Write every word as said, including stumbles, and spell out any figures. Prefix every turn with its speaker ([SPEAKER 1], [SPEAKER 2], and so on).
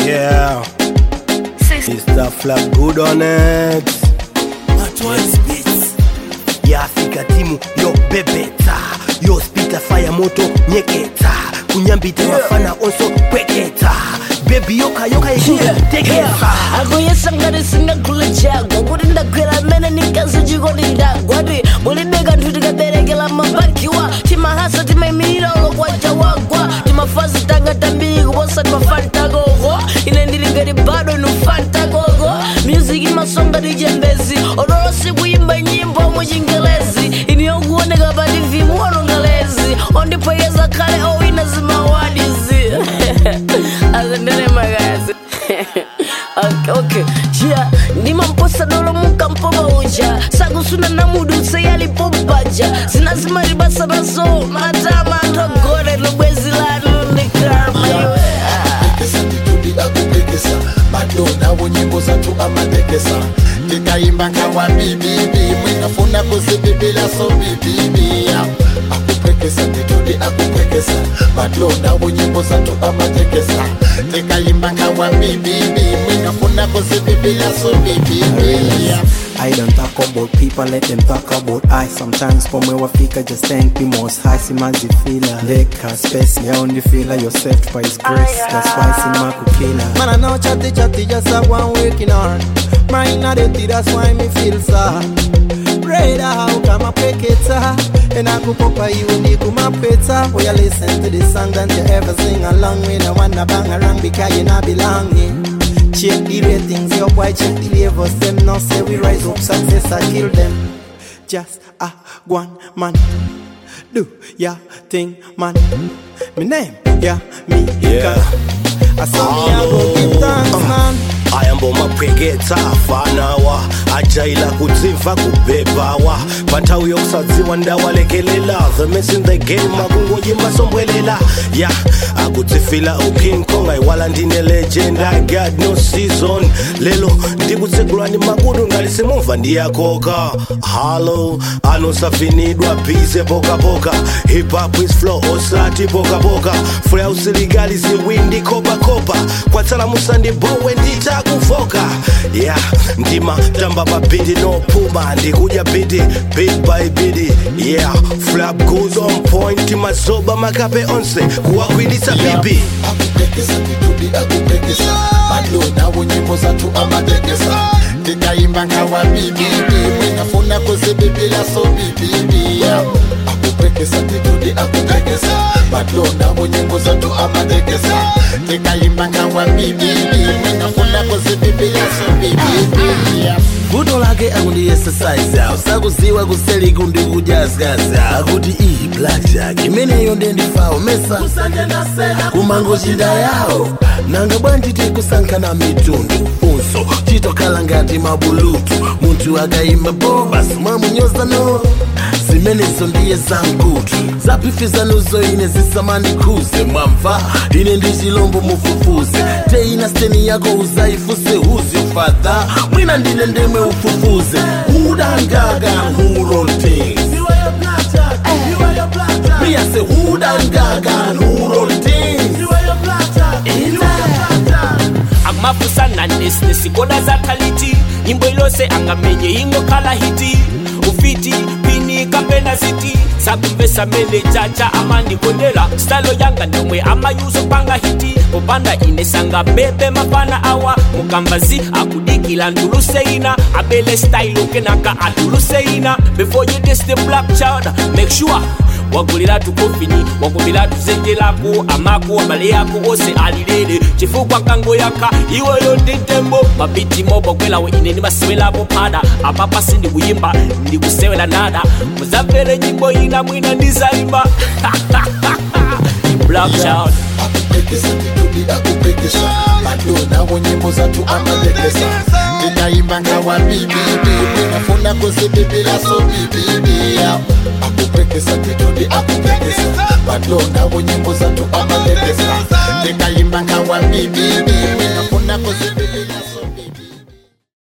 [SPEAKER 1] Yeah, Mister Flap good on it.
[SPEAKER 2] What one spits?
[SPEAKER 1] Ya Afrika timu yo bebeta, yo spita fire moto nyeketa, kunyambite yeah. Mafana onso kweketa, baby yoka yoka yeshia teketa.
[SPEAKER 3] Ako yesangare singa kule chago, kurinda kwela mene nikazo jigo nindagwa. Muli bega ntutika berekela mabakiwa, tima hasa tima imira ulo kwa jawagwa. Tima fazi tanga tambili kubosa tima fanta gogo, inendiringari bado nufanta gogo. Music imasonga dijembezi, odoro siku imba nyimbo mujingelezi. Inioguone kabadi vimuono ngalezi, ondipo yeza kale o inazima wadizi. Azendele magazi. Okay, okay, yeah. Nima mposa dolo muka mpoba uja, sagu suna na mudu sayali pompaja. Zinazima ribasa baso, matama antogore lubwezi la nundi karma yue.
[SPEAKER 2] Tekesa nitudi akupekesa, madona wonyimbo zatu amatekesa. Tika imba kawa bibibi, mwinafuna kusibibila so bibibi. Akupekesa nitudi akupekesa, madona wonyimbo zatu amatekesa. Tika imba kawa bibibi, mwinafuna kusibibila so bibibi.
[SPEAKER 4] I don't talk about people, let them talk about I. Sometimes for me wafika just thank me most high. Simazi fila leka space ya only feel yourself by his grace. That's why sima kukila. Man I know chatty chatty just a one waking on. Mine not dirty, that's why me feel sad. Brother how come I pick it up? And I go popa you and you come peta. Will you listen to this song that you ever sing along with? I wanna bang around because you not belonging. Check the ratings, your boy check the levels. Them now say we rise up, success I kill them. Just a one man, do ya thing man. Me name, yeah, me,
[SPEAKER 1] yeah.
[SPEAKER 4] I saw me I go give thanks man.
[SPEAKER 1] Ayambo mapwegeta fanawa, ajaila kuziva kubebawa. Pantawi yokusadziwa ndawalekelela, the mess in the game makungo jimba sombwelela. Yeah, akutifila uking kong, aiwala ndine legend, I got no season. Lelo, ndikutsegulwa ni makudu ngalisimumva ndiyakoka. Hello, ano safinidwa bize boka boka. Hip hop is flow, osati boka boka. Freya usiligali ziwindi kopa kopa. Kwa tala musandi bowe ndita kufoka. Yeah, ndima tamba babidi no puma. Ndikuja bidi, bid by bidi. Yeah, Flap goes on point. Mazoba makape onse, kuwakwilisa bibi.
[SPEAKER 2] Akupekesa nitudi akupekesa, madona wonyimbo zatu amatekesa. Tika imba kawa bibibi, mwinafuna kusibibila so bibibi. Akupekesa nitudi akupekesa, madona wonyimbo zatu amatekesa. Tika imba kawa bibibi, mwinafuna kusibibila so bibibi.
[SPEAKER 5] Kudo lake akundi exercise out. Sakuziwa kuseli kundi kujazgaza. Akuti ii blackjack imene yonde ndifao mesa kumango chinda yao. Nanga bwanji tikusanka na mitundu unso chito kalangati mabulutu. Muntu akaima boba suma munyoza no. Zimene sondiye zangutu zapifiza nuzo ine zisamani kuze mwamva. Ine ndishilombo mufufuze te ina steni yako uzaifuse who's your father. Mwina ndine ndeme ufufuze. Who done gaga and who roll things? Me I say who done gaga and who roll things?
[SPEAKER 6] Amafusa na nesne sikoda za kaliti. Nyimbo ilose angamenye ingo kala hiti. Ufiti, pini, kapena city. Sakumbesa mele chacha amani kodela. Stalo yanga nomwe ama yuso panga hiti. Opanda inesanga bebe mapana awa. Mukambazi akudikila nduluse ina. Abele style ukenaka atuluse ina. Before you diss the black child, make sure wagulira tukofini, wakubira tuzenjelako. Amako, male yako, ose alilele. Chifukwa kango yaka, iwe yonde tembo. Mabiti mobo kwela we ine nibasewela popada. Apapa sindi kuyimba, ndi kusewela nada. Muzavele nyimbo ina mwina ndizaimba. Black child.
[SPEAKER 2] Akupekesa nitudi akupekesa, madona wonyimbo zatu amatekesa. Tika imba kawa bibibi, mwinafuna kusibibila so bibibi. Akupekesa nitudi akupekesa, madona wonyimbo zatu amatekesa. Tika imba kawa bibibi, mwinafuna kusibibila.